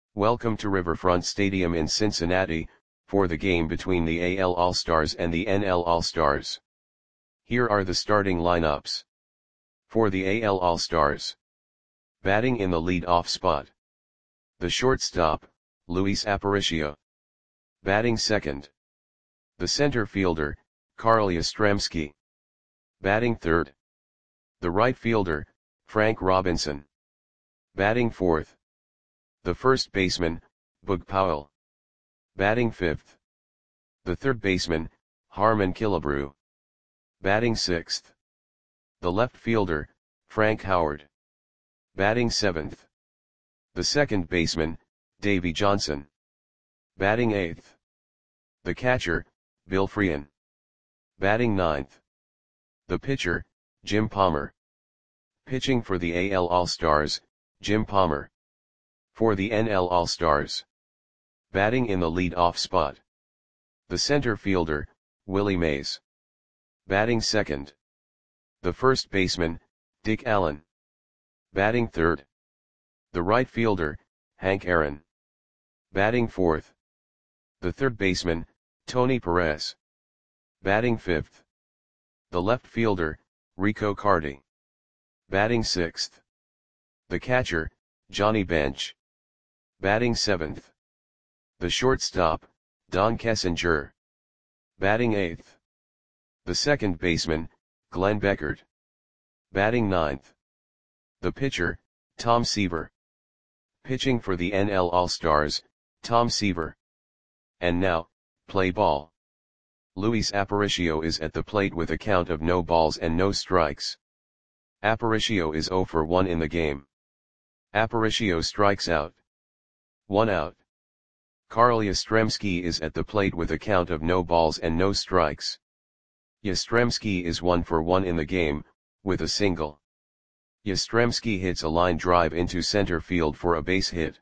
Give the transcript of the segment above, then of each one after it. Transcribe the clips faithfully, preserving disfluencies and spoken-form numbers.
Welcome to Riverfront Stadium in Cincinnati, for the game between the A L All-Stars and the N L All-Stars. Here are the starting lineups. For the A L All-Stars. Batting in the lead-off spot. The shortstop, Luis Aparicio. Batting second. The center fielder, Carl Yastrzemski. Batting third. The right fielder, Frank Robinson. Batting fourth. The first baseman, Boog Powell. Batting fifth. The third baseman, Harmon Killebrew. Batting sixth. The left fielder, Frank Howard. Batting seventh. The second baseman, Davey Johnson. Batting eighth. The catcher, Bill Freehan. Batting ninth. The pitcher, Jim Palmer. Pitching for the A L All-Stars, Jim Palmer. For the N L All-Stars. Batting in the lead-off spot. The center fielder, Willie Mays. Batting second. The first baseman, Dick Allen. Batting third. The right fielder, Hank Aaron. Batting fourth. The third baseman, Tony Perez. Batting fifth. The left fielder, Rico Carty. Batting sixth. The catcher, Johnny Bench. Batting seventh. The shortstop, Don Kessinger. Batting eighth. The second baseman, Glenn Beckert. Batting ninth. The pitcher, Tom Seaver. Pitching for the N L All-Stars, Tom Seaver. And now, play ball. Luis Aparicio is at the plate with a count of no balls and no strikes. Aparicio is zero for one in the game. Aparicio strikes out. One out. Carl Yastrzemski is at the plate with a count of no balls and no strikes. Yastrzemski is one for one in the game, with a single. Yastrzemski hits a line drive into center field for a base hit.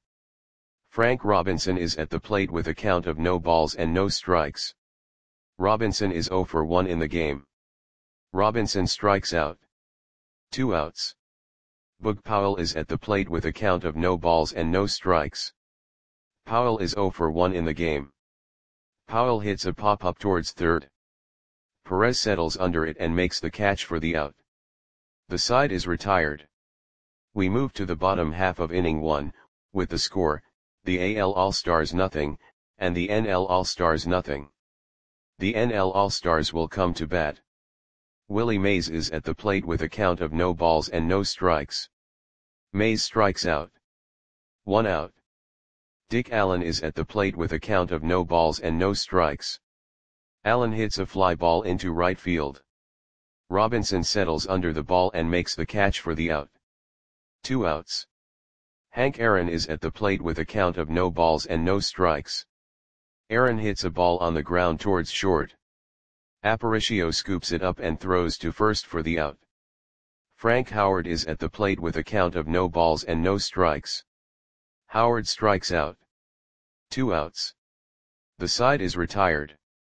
Frank Robinson is at the plate with a count of no balls and no strikes. Robinson is zero for one in the game. Robinson strikes out. Two outs. Boog Powell is at the plate with a count of no balls and no strikes. Powell is zero for one in the game. Powell hits a pop-up towards third. Perez settles under it and makes the catch for the out. The side is retired. We move to the bottom half of inning one, with the score, the A L All-Stars nothing, and the N L All-Stars nothing. The N L All-Stars will come to bat. Willie Mays is at the plate with a count of no balls and no strikes. Mays strikes out. One out. Dick Allen is at the plate with a count of no balls and no strikes. Allen hits a fly ball into right field. Robinson settles under the ball and makes the catch for the out. Two outs. Hank Aaron is at the plate with a count of no balls and no strikes. Aaron hits a ball on the ground towards short. Aparicio scoops it up and throws to first for the out. Frank Howard is at the plate with a count of no balls and no strikes. Howard strikes out. Two outs. The side is retired.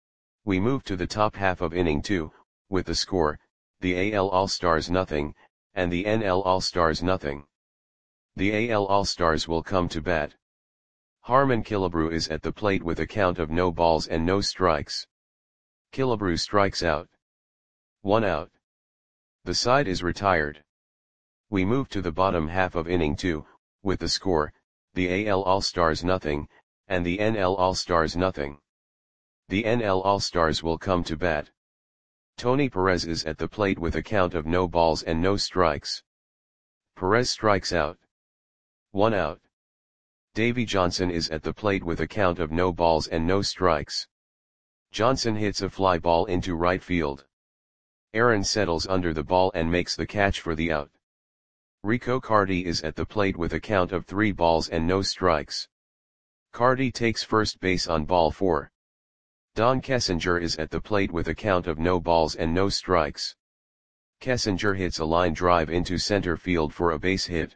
We move to the top half of inning two, with the score, the A L All-Stars nothing, and the N L All-Stars nothing. The A L All-Stars will come to bat. Harmon Killebrew is at the plate with a count of no balls and no strikes. Killebrew strikes out. One out. The side is retired. We move to the bottom half of inning two, with the score, the A L All-Stars nothing, and the N L All-Stars nothing. The N L All-Stars will come to bat. Tony Perez is at the plate with a count of no balls and no strikes. Perez strikes out. One out. Davey Johnson is at the plate with a count of no balls and no strikes. Johnson hits a fly ball into right field. Aaron settles under the ball and makes the catch for the out. Rico Carty is at the plate with a count of three balls and no strikes. Carty takes first base on ball four. Don Kessinger is at the plate with a count of no balls and no strikes. Kessinger hits a line drive into center field for a base hit.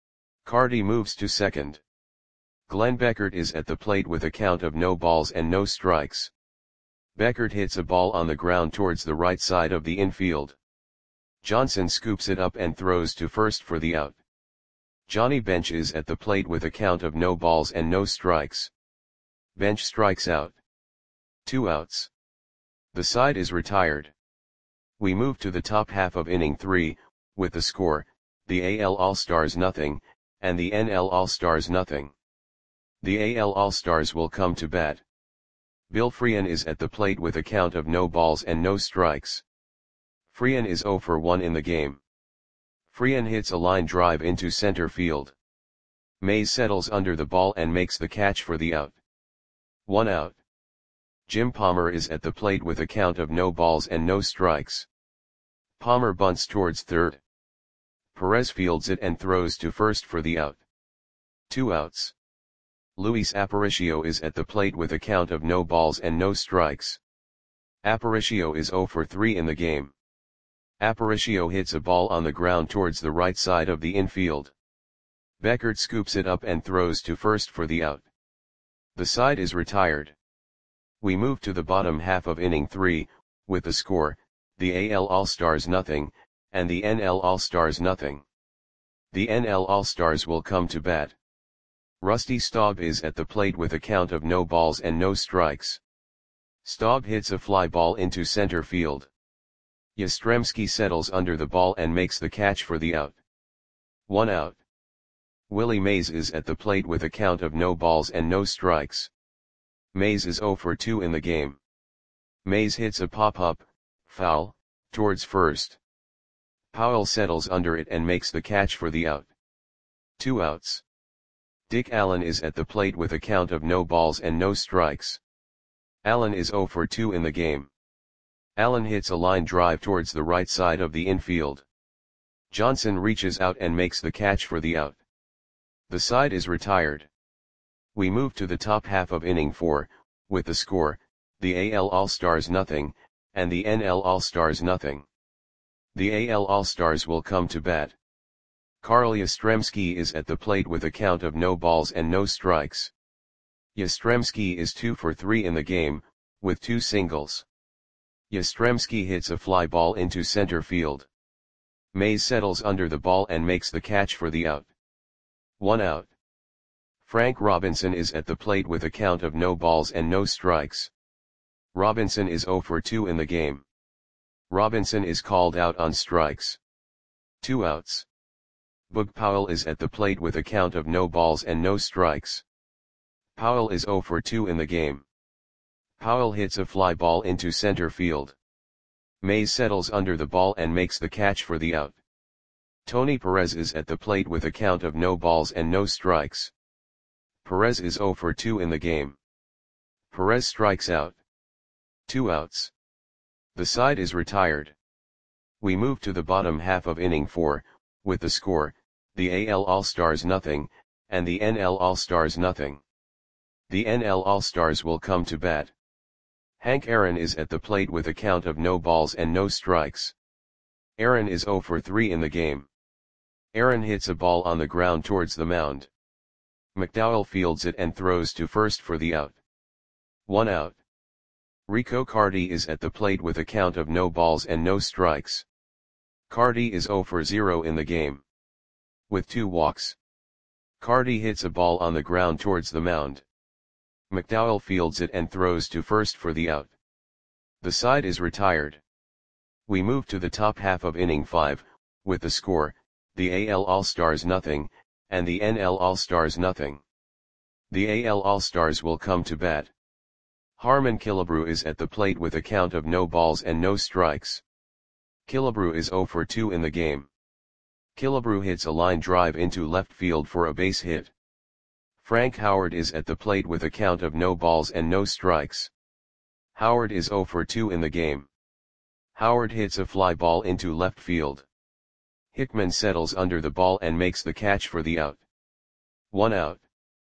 Carty moves to second. Glenn Beckert is at the plate with a count of no balls and no strikes. Beckert hits a ball on the ground towards the right side of the infield. Johnson scoops it up and throws to first for the out. Johnny Bench is at the plate with a count of no balls and no strikes. Bench strikes out. Two outs. The side is retired. We move to the top half of inning three, with the score, the A L All-Stars nothing, and the N L All-Stars nothing. The A L All-Stars will come to bat. Bill Freehan is at the plate with a count of no balls and no strikes. Freehan is oh for one in the game. Freehan hits a line drive into center field. Mays settles under the ball and makes the catch for the out. One out. Jim Palmer is at the plate with a count of no balls and no strikes. Palmer bunts towards third. Perez fields it and throws to first for the out. Two outs. Luis Aparicio is at the plate with a count of no balls and no strikes. Aparicio is oh for three in the game. Aparicio hits a ball on the ground towards the right side of the infield. Beckert scoops it up and throws to first for the out. The side is retired. We move to the bottom half of inning three, with the score, the A L All-Stars nothing, and the N L All-Stars nothing. The N L All-Stars will come to bat. Rusty Staub is at the plate with a count of no balls and no strikes. Staub hits a fly ball into center field. Yastrzemski settles under the ball and makes the catch for the out. One out. Willie Mays is at the plate with a count of no balls and no strikes. Mays is oh for two in the game. Mays hits a pop-up, foul, towards first. Powell settles under it and makes the catch for the out. Two outs. Dick Allen is at the plate with a count of no balls and no strikes. Allen is oh for two in the game. Allen hits a line drive towards the right side of the infield. Johnson reaches out and makes the catch for the out. The side is retired. We move to the top half of inning four, with the score, the A L All-Stars nothing, and the N L All-Stars nothing. The A L All-Stars will come to bat. Carl Yastrzemski is at the plate with a count of no balls and no strikes. Yastrzemski is two for three in the game, with two singles. Yastrzemski hits a fly ball into center field. Mays settles under the ball and makes the catch for the out. One out. Frank Robinson is at the plate with a count of no balls and no strikes. Robinson is oh for two in the game. Robinson is called out on strikes. Two outs. Boog Powell is at the plate with a count of no balls and no strikes. Powell is oh for two in the game. Powell hits a fly ball into center field. Mays settles under the ball and makes the catch for the out. Tony Perez is at the plate with a count of no balls and no strikes. Perez is oh for two in the game. Perez strikes out. Two outs. The side is retired. We move to the bottom half of inning four, with the score, the A L All-Stars nothing, and the N L All-Stars nothing. The N L All-Stars will come to bat. Hank Aaron is at the plate with a count of no balls and no strikes. Aaron is oh for three in the game. Aaron hits a ball on the ground towards the mound. McDowell fields it and throws to first for the out. One out. Rico Carty is at the plate with a count of no balls and no strikes. Carty is oh for zero in the game. With two walks. Carty hits a ball on the ground towards the mound. McDowell fields it and throws to first for the out. The side is retired. We move to the top half of inning five, with the score, the A L All-Stars nothing, and the N L All-Stars nothing. The A L All-Stars will come to bat. Harmon Killebrew is at the plate with a count of no balls and no strikes. Killebrew is oh for two in the game. Killebrew hits a line drive into left field for a base hit. Frank Howard is at the plate with a count of no balls and no strikes. Howard is oh for two in the game. Howard hits a fly ball into left field. Hickman settles under the ball and makes the catch for the out. One out.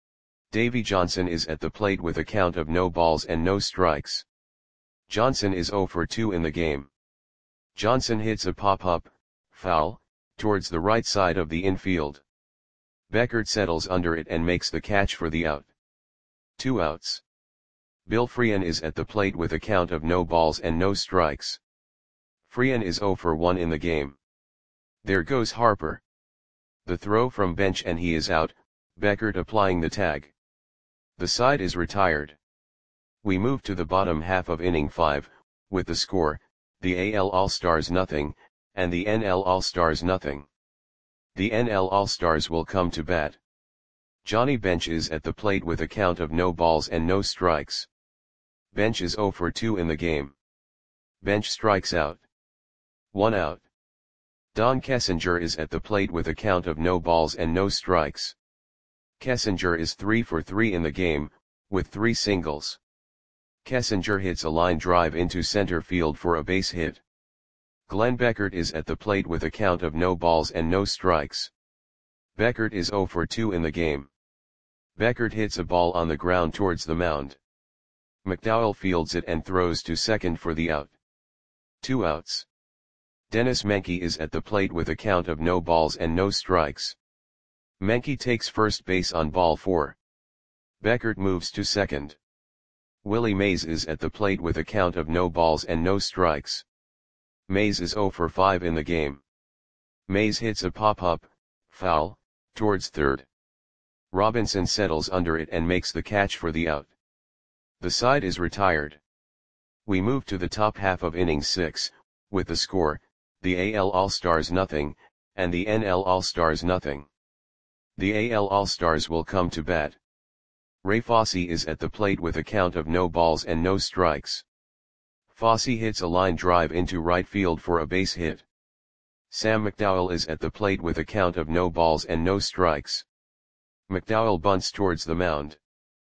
Davy Johnson is at the plate with a count of no balls and no strikes. Johnson is oh for two in the game. Johnson hits a pop-up, foul, towards the right side of the infield. Beckert settles under it and makes the catch for the out. Two outs. Bill Freehan is at the plate with a count of no balls and no strikes. Freehan is oh for one in the game. There goes Harper. The throw from bench and he is out, Beckert applying the tag. The side is retired. We move to the bottom half of inning five, with the score, the A L All-Stars nothing, and the N L All-Stars nothing. The N L All-Stars will come to bat. Johnny Bench is at the plate with a count of no balls and no strikes. Bench is oh for two in the game. Bench strikes out. One out. Don Kessinger is at the plate with a count of no balls and no strikes. Kessinger is three for three in the game, with three singles. Kessinger hits a line drive into center field for a base hit. Glenn Beckert is at the plate with a count of no balls and no strikes. Beckert is oh for two in the game. Beckert hits a ball on the ground towards the mound. McDowell fields it and throws to second for the out. Two outs. Dennis Menke is at the plate with a count of no balls and no strikes. Menke takes first base on ball four. Beckert moves to second. Willie Mays is at the plate with a count of no balls and no strikes. Mays is oh for five in the game. Mays hits a pop-up, foul, towards third. Robinson settles under it and makes the catch for the out. The side is retired. We move to the top half of inning six, with the score, the A L All-Stars nothing, and the N L All-Stars nothing. The A L All-Stars will come to bat. Ray Fosse is at the plate with a count of no balls and no strikes. Fosse hits a line drive into right field for a base hit. Sam McDowell is at the plate with a count of no balls and no strikes. McDowell bunts towards the mound.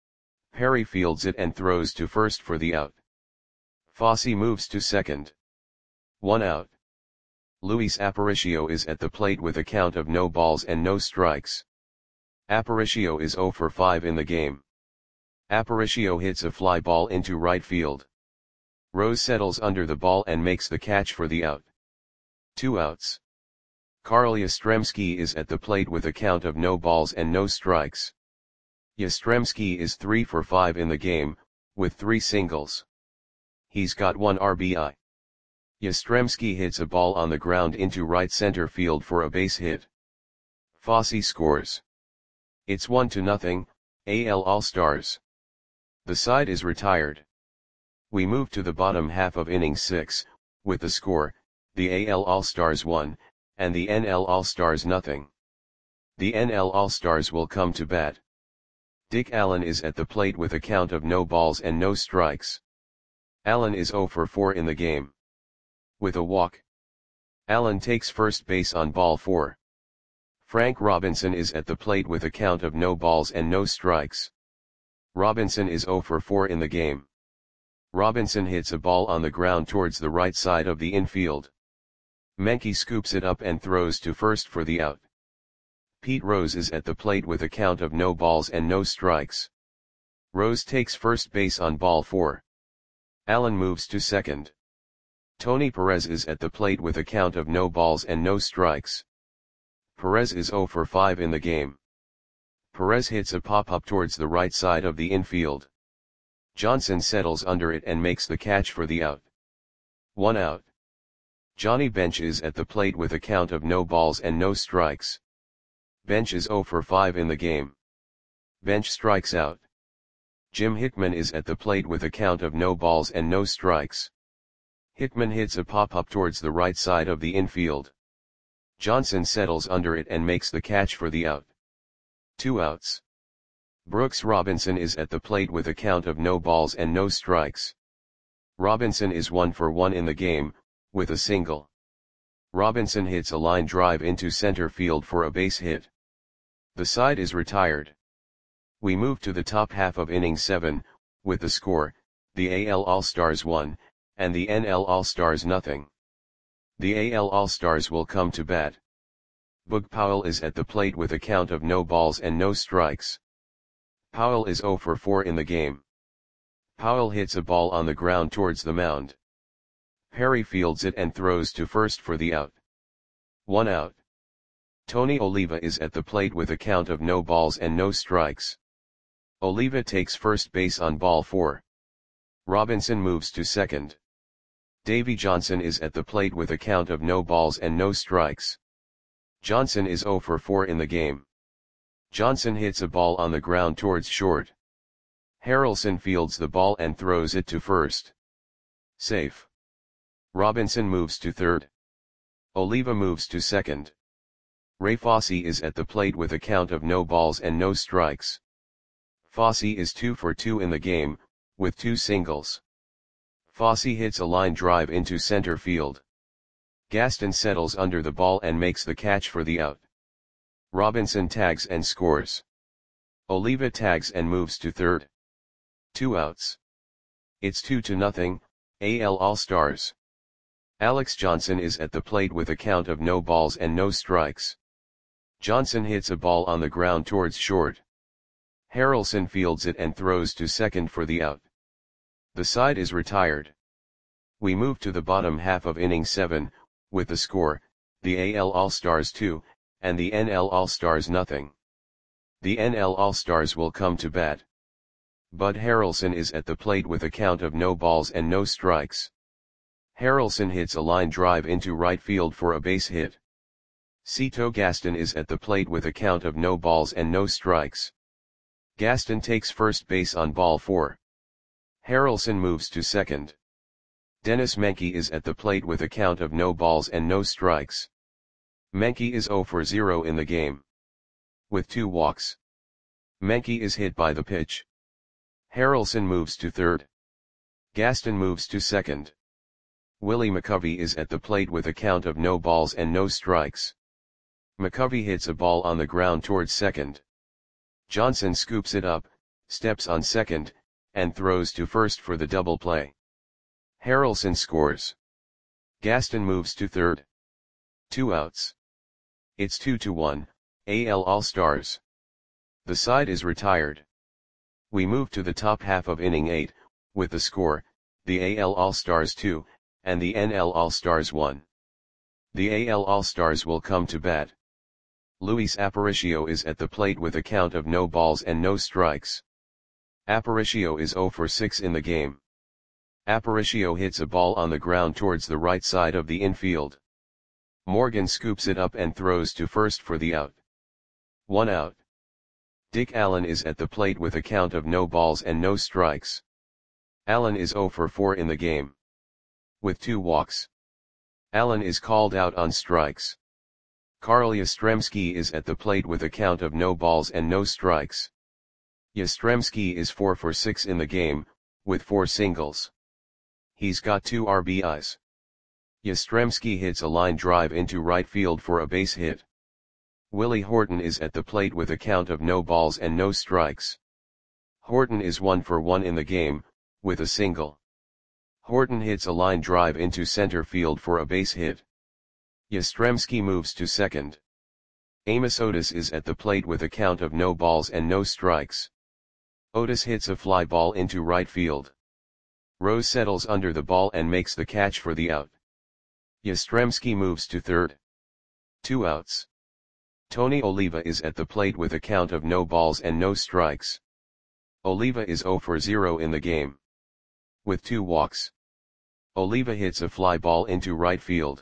Perry fields it and throws to first for the out. Fosse moves to second. One out. Luis Aparicio is at the plate with a count of no balls and no strikes. Aparicio is oh for five in the game. Aparicio hits a fly ball into right field. Rose settles under the ball and makes the catch for the out. Two outs. Carl Yastrzemski is at the plate with a count of no balls and no strikes. Yastrzemski is three for five in the game, with three singles. He's got one R B I. Yastrzemski hits a ball on the ground into right center field for a base hit. Fosse scores. It's one to nothing, A L All-Stars. The side is retired. We move to the bottom half of inning six, with the score, the A L All-Stars one, and the N L All-Stars nothing. The N L All-Stars will come to bat. Dick Allen is at the plate with a count of no balls and no strikes. Allen is oh for four in the game. With a walk. Allen takes first base on ball four. Frank Robinson is at the plate with a count of no balls and no strikes. Robinson is oh for four in the game. Robinson hits a ball on the ground towards the right side of the infield. Menke scoops it up and throws to first for the out. Pete Rose is at the plate with a count of no balls and no strikes. Rose takes first base on ball four. Allen moves to second. Tony Perez is at the plate with a count of no balls and no strikes. Perez is oh for five in the game. Perez hits a pop-up towards the right side of the infield. Johnson settles under it and makes the catch for the out. One out. Johnny Bench is at the plate with a count of no balls and no strikes. Bench is oh for five in the game. Bench strikes out. Jim Hickman is at the plate with a count of no balls and no strikes. Hickman hits a pop-up towards the right side of the infield. Johnson settles under it and makes the catch for the out. Two outs. Brooks Robinson is at the plate with a count of no balls and no strikes. Robinson is one for one in the game, with a single. Robinson hits a line drive into center field for a base hit. The side is retired. We move to the top half of inning seven, with the score, the A L All-Stars one, and the N L All-Stars nothing. The A L All-Stars will come to bat. Boog Powell is at the plate with a count of no balls and no strikes. Powell is oh for four in the game. Powell hits a ball on the ground towards the mound. Perry fields it and throws to first for the out. One out. Tony Oliva is at the plate with a count of no balls and no strikes. Oliva takes first base on ball four. Robinson moves to second. Davy Johnson is at the plate with a count of no balls and no strikes. Johnson is zero for four in the game. Johnson hits a ball on the ground towards short. Harrelson fields the ball and throws it to first. Safe. Robinson moves to third. Oliva moves to second. Ray Fosse is at the plate with a count of no balls and no strikes. Fosse is two for two in the game, with two singles. Fosse hits a line drive into center field. Gaston settles under the ball and makes the catch for the out. Robinson tags and scores. Oliva tags and moves to third. Two outs. It's two to nothing, A L All-Stars. Alex Johnson is at the plate with a count of no balls and no strikes. Johnson hits a ball on the ground towards short. Harrelson fields it and throws to second for the out. The side is retired. We move to the bottom half of inning seven, with the score, the A L All-Stars two, and the N L All-Stars nothing. The N L All-Stars will come to bat. Bud Harrelson is at the plate with a count of no balls and no strikes. Harrelson hits a line drive into right field for a base hit. Cito Gaston is at the plate with a count of no balls and no strikes. Gaston takes first base on ball four. Harrelson moves to second. Dennis Menke is at the plate with a count of no balls and no strikes. Menke is zero for zero in the game. With two walks. Menke is hit by the pitch. Harrelson moves to third. Gaston moves to second. Willie McCovey is at the plate with a count of no balls and no strikes. McCovey hits a ball on the ground towards second. Johnson scoops it up, steps on second, and throws to first for the double play. Harrelson scores. Gaston moves to third. Two outs. It's two to one, A L All-Stars. The side is retired. We move to the top half of inning eight, with the score, the A L All-Stars two, and the N L All-Stars one. The A L All-Stars will come to bat. Luis Aparicio is at the plate with a count of no balls and no strikes. Aparicio is zero for six in the game. Aparicio hits a ball on the ground towards the right side of the infield. Morgan scoops it up and throws to first for the out. One out. Dick Allen is at the plate with a count of no balls and no strikes. Allen is zero for four in the game. With two walks. Allen is called out on strikes. Carl Yastrzemski is at the plate with a count of no balls and no strikes. Yastrzemski is four for six in the game, with four singles. He's got two R B Is. Yastrzemski hits a line drive into right field for a base hit. Willie Horton is at the plate with a count of no balls and no strikes. Horton is one for one in the game, with a single. Horton hits a line drive into center field for a base hit. Yastrzemski moves to second. Amos Otis is at the plate with a count of no balls and no strikes. Otis hits a fly ball into right field. Rose settles under the ball and makes the catch for the out. Yastrzemski moves to third. Two outs. Tony Oliva is at the plate with a count of no balls and no strikes. Oliva is zero for zero in the game. With two walks. Oliva hits a fly ball into right field.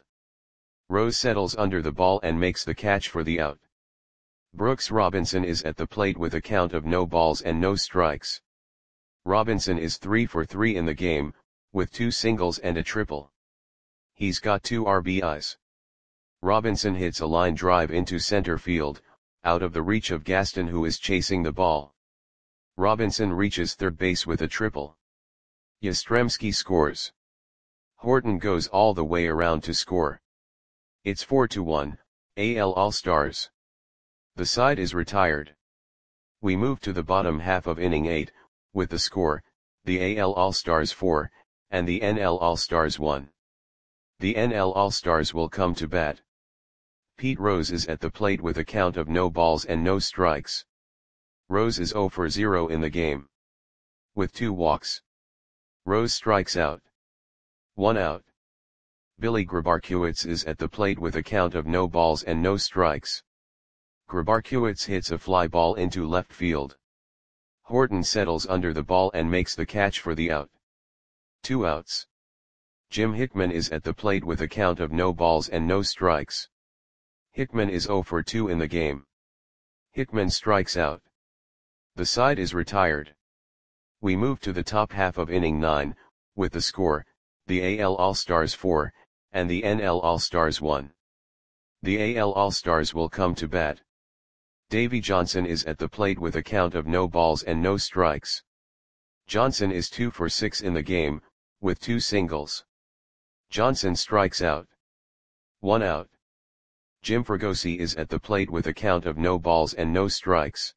Rose settles under the ball and makes the catch for the out. Brooks Robinson is at the plate with a count of no balls and no strikes. Robinson is three for three in the game, with two singles and a triple. He's got two R B Is. Robinson hits a line drive into center field, out of the reach of Gaston, who is chasing the ball. Robinson reaches third base with a triple. Yastrzemski scores. Horton goes all the way around to score. It's four to one, A L All-Stars. The side is retired. We move to the bottom half of inning eight, with the score, the A L All-Stars four, and the N L All-Stars one. The N L All-Stars will come to bat. Pete Rose is at the plate with a count of no balls and no strikes. Rose is zero for zero in the game. With two walks. Rose strikes out. One out. Billy Grabarkiewicz is at the plate with a count of no balls and no strikes. Grabarkiewicz hits a fly ball into left field. Horton settles under the ball and makes the catch for the out. Two outs. Jim Hickman is at the plate with a count of no balls and no strikes. Hickman is zero for two in the game. Hickman strikes out. The side is retired. We move to the top half of inning nine, with the score, the A L All-Stars four, and the N L All-Stars one. The A L All-Stars will come to bat. Davey Johnson is at the plate with a count of no balls and no strikes. Johnson is two for six in the game, with two singles. Johnson strikes out. One out. Jim Fregosi is at the plate with a count of no balls and no strikes.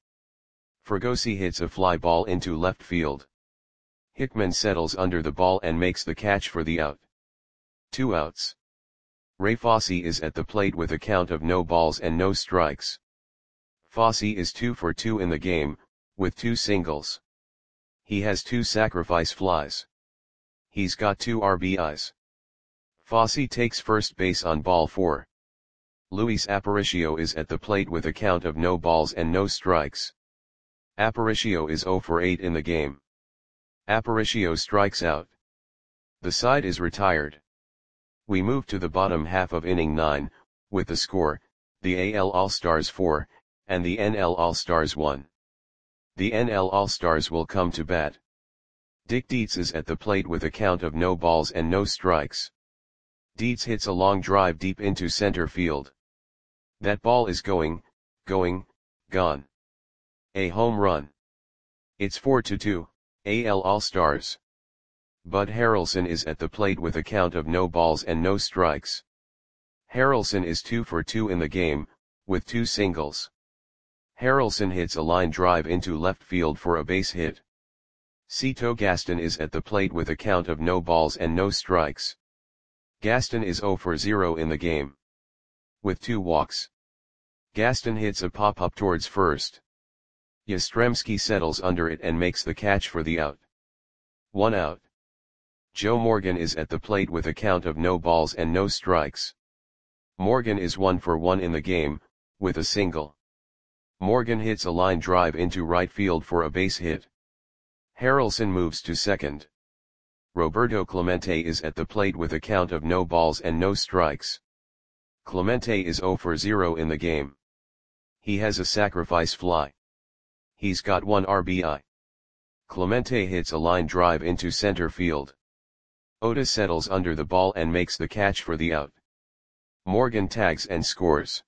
Fregosi hits a fly ball into left field. Hickman settles under the ball and makes the catch for the out. Two outs. Ray Fosse is at the plate with a count of no balls and no strikes. Fosse is two for two in the game, with two singles. He has two sacrifice flies. He's got two R B Is. Fosse takes first base on ball four. Luis Aparicio is at the plate with a count of no balls and no strikes. Aparicio is zero for eight in the game. Aparicio strikes out. The side is retired. We move to the bottom half of inning nine, with the score, the A L All-Stars four, and the N L All-Stars one. The N L All-Stars will come to bat. Dick Dietz is at the plate with a count of no balls and no strikes. Dietz hits a long drive deep into center field. That ball is going, going, gone. A home run. It's four to two, A L All-Stars. Bud Harrelson is at the plate with a count of no balls and no strikes. Harrelson is two for two in the game, with two singles. Harrelson hits a line drive into left field for a base hit. Cito Gaston is at the plate with a count of no balls and no strikes. Gaston is zero for zero in the game. With two walks. Gaston hits a pop-up towards first. Yastrzemski settles under it and makes the catch for the out. One out. Joe Morgan is at the plate with a count of no balls and no strikes. Morgan is one for one in the game, with a single. Morgan hits a line drive into right field for a base hit. Harrelson moves to second. Roberto Clemente is at the plate with a count of no balls and no strikes. Clemente is zero for zero in the game. He has a sacrifice fly. He's got one R B I. Clemente hits a line drive into center field. Otis settles under the ball and makes the catch for the out. Morgan tags and scores.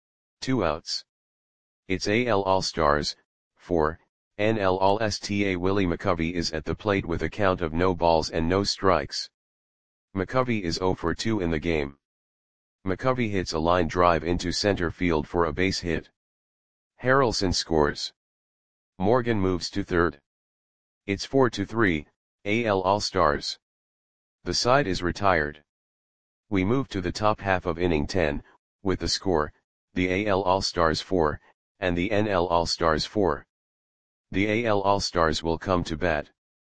Two outs. It's A L All-Stars, four, N L All-Star. Willie McCovey is at the plate with a count of no balls and no strikes. McCovey is zero for two in the game. McCovey hits a line drive into center field for a base hit. Harrelson scores. Morgan moves to third. It's four to three, A L All-Stars. The side is retired. We move to the top half of inning ten, with the score, the A L All-Stars four, and the N L All-Stars four. The A L All-Stars will come to bat.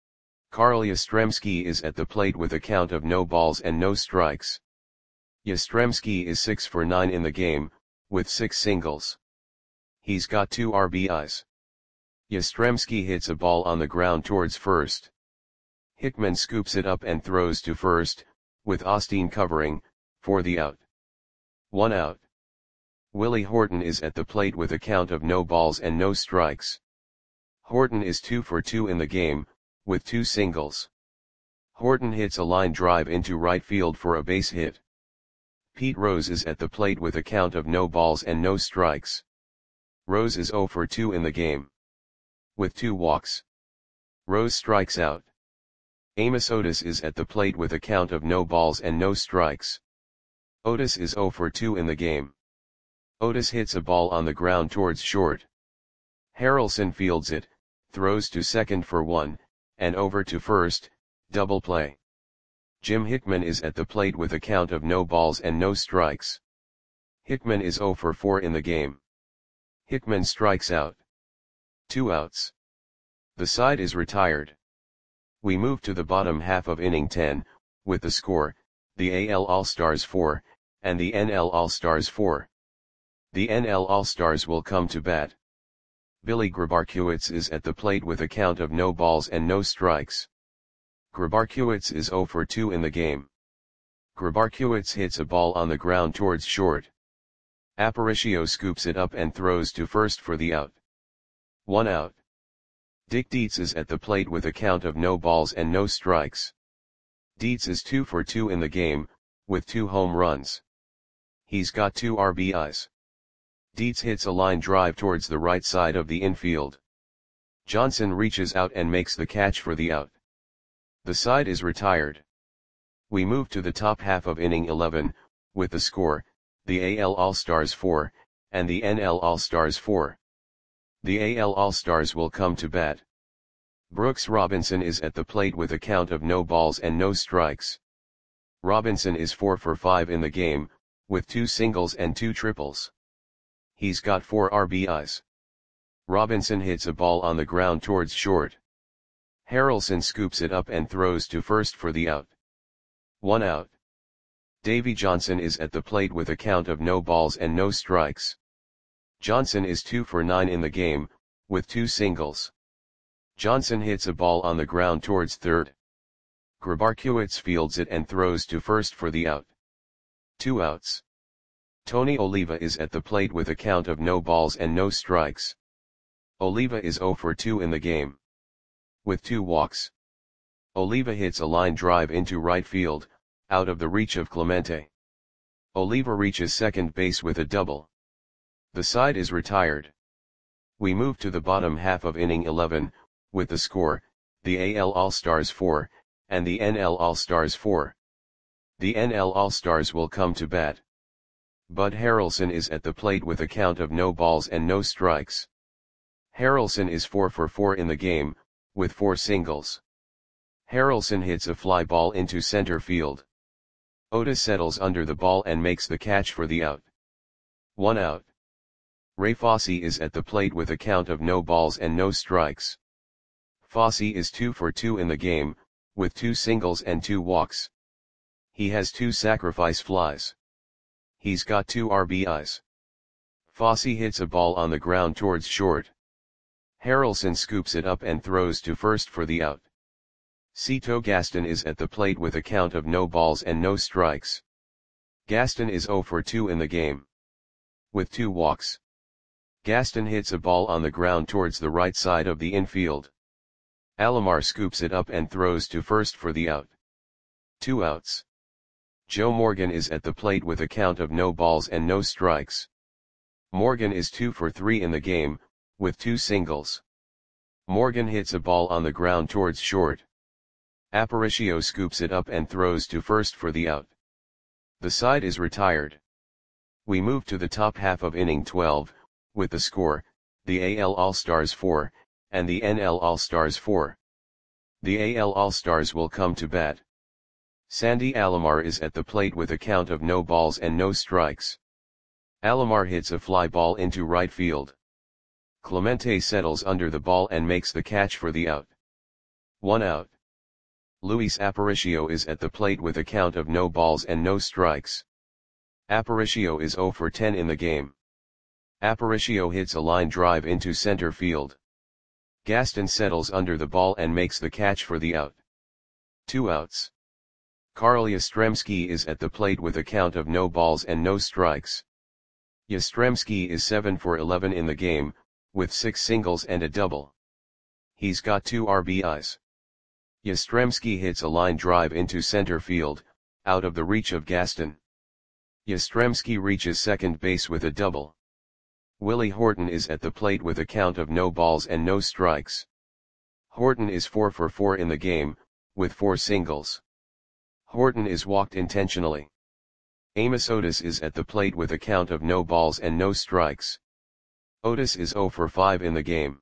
Carl Yastrzemski is at the plate with a count of no balls and no strikes. Yastrzemski is six for nine in the game, with six singles. He's got two R B Is. Yastrzemski hits a ball on the ground towards first. Hickman scoops it up and throws to first, with Osteen covering, for the out. One out. Willie Horton is at the plate with a count of no balls and no strikes. Horton is two for two in the game, with two singles. Horton hits a line drive into right field for a base hit. Pete Rose is at the plate with a count of no balls and no strikes. Rose is zero for two in the game. With two walks. Rose strikes out. Amos Otis is at the plate with a count of no balls and no strikes. Otis is zero for two in the game. Otis hits a ball on the ground towards short. Harrelson fields it, throws to second for one, and over to first, double play. Jim Hickman is at the plate with a count of no balls and no strikes. Hickman is zero for four in the game. Hickman strikes out. Two outs. The side is retired. We move to the bottom half of inning ten, with the score, the A L All-Stars four, and the N L All-Stars four. The N L All-Stars will come to bat. Billy Grabarkiewicz is at the plate with a count of no balls and no strikes. Grabarkiewicz is zero for two in the game. Grabarkiewicz hits a ball on the ground towards short. Aparicio scoops it up and throws to first for the out. One out. Dick Dietz is at the plate with a count of no balls and no strikes. Dietz is two for two in the game, with two home runs. He's got two R B Is. Dietz hits a line drive towards the right side of the infield. Johnson reaches out and makes the catch for the out. The side is retired. We move to the top half of inning eleven, with the score, the A L All-Stars four, and the N L All-Stars four. The A L All-Stars will come to bat. Brooks Robinson is at the plate with a count of no balls and no strikes. Robinson is four for five in the game, with two singles and two triples. He's got four R B Is. Robinson hits a ball on the ground towards short. Harrelson scoops it up and throws to first for the out. One out. Davy Johnson is at the plate with a count of no balls and no strikes. Johnson is two for nine in the game, with two singles. Johnson hits a ball on the ground towards third. Grabarkiewicz fields it and throws to first for the out. Two outs. Tony Oliva is at the plate with a count of no balls and no strikes. Oliva is zero for two in the game. With two walks. Oliva hits a line drive into right field, out of the reach of Clemente. Oliva reaches second base with a double. The side is retired. We move to the bottom half of inning eleven, with the score, the A L All-Stars four, and the N L All-Stars four. The N L All-Stars will come to bat. Bud Harrelson is at the plate with a count of no balls and no strikes. Harrelson is four for four in the game, with four singles. Harrelson hits a fly ball into center field. Otis settles under the ball and makes the catch for the out. One out. Ray Fosse is at the plate with a count of no balls and no strikes. Fosse is two for two in the game, with two singles and two walks. He has two sacrifice flies. He's got two R B Is. Fosse hits a ball on the ground towards short. Harrelson scoops it up and throws to first for the out. Cito Gaston is at the plate with a count of no balls and no strikes. Gaston is zero for two in the game. With two walks. Gaston hits a ball on the ground towards the right side of the infield. Alomar scoops it up and throws to first for the out. Two outs. Joe Morgan is at the plate with a count of no balls and no strikes. Morgan is two for three in the game, with two singles. Morgan hits a ball on the ground towards short. Aparicio scoops it up and throws to first for the out. The side is retired. We move to the top half of inning twelve, with the score, the A L All-Stars four, and the N L All-Stars four. The A L All-Stars will come to bat. Sandy Alomar is at the plate with a count of no balls and no strikes. Alomar hits a fly ball into right field. Clemente settles under the ball and makes the catch for the out. One out. Luis Aparicio is at the plate with a count of no balls and no strikes. Aparicio is zero for ten in the game. Aparicio hits a line drive into center field. Gaston settles under the ball and makes the catch for the out. Two outs. Carl Yastrzemski is at the plate with a count of no balls and no strikes. Yastrzemski is seven for eleven in the game, with six singles and a double. He's got two R B Is. Yastrzemski hits a line drive into center field, out of the reach of Gaston. Yastrzemski reaches second base with a double. Willie Horton is at the plate with a count of no balls and no strikes. Horton is four for four in the game, with four singles. Horton is walked intentionally. Amos Otis is at the plate with a count of no balls and no strikes. Otis is zero for five in the game.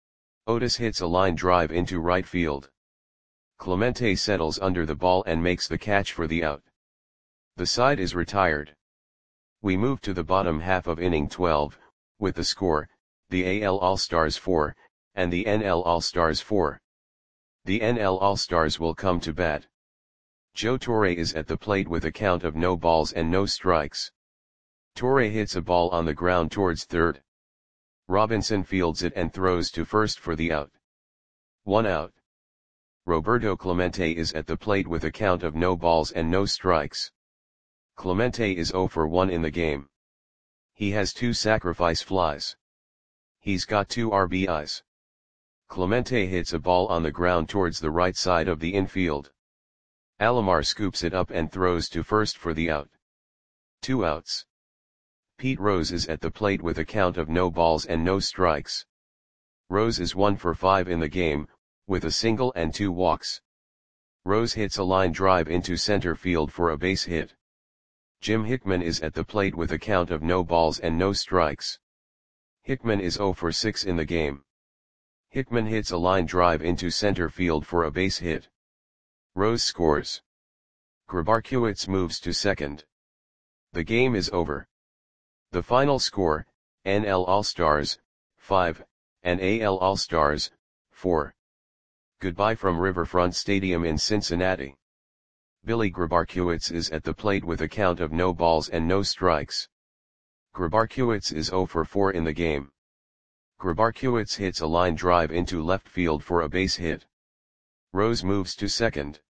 Otis hits a line drive into right field. Clemente settles under the ball and makes the catch for the out. The side is retired. We move to the bottom half of inning twelve, with the score, the A L All-Stars four, and the N L All-Stars four. The N L All-Stars will come to bat. Joe Torre is at the plate with a count of no balls and no strikes. Torre hits a ball on the ground towards third. Robinson fields it and throws to first for the out. One out. Roberto Clemente is at the plate with a count of no balls and no strikes. Clemente is zero for one in the game. He has two sacrifice flies. He's got two R B Is. Clemente hits a ball on the ground towards the right side of the infield. Alomar scoops it up and throws to first for the out. Two outs. Pete Rose is at the plate with a count of no balls and no strikes. Rose is one for five in the game, with a single and two walks. Rose hits a line drive into center field for a base hit. Jim Hickman is at the plate with a count of no balls and no strikes. Hickman is zero for six in the game. Hickman hits a line drive into center field for a base hit. Rose scores. Grabarkewitz moves to second. The game is over. The final score, N L All-Stars, five, and A L All-Stars, four. Goodbye from Riverfront Stadium in Cincinnati. Billy Grabarkewitz is at the plate with a count of no balls and no strikes. Grabarkewitz is zero for four in the game. Grabarkewitz hits a line drive into left field for a base hit. Rose moves to second.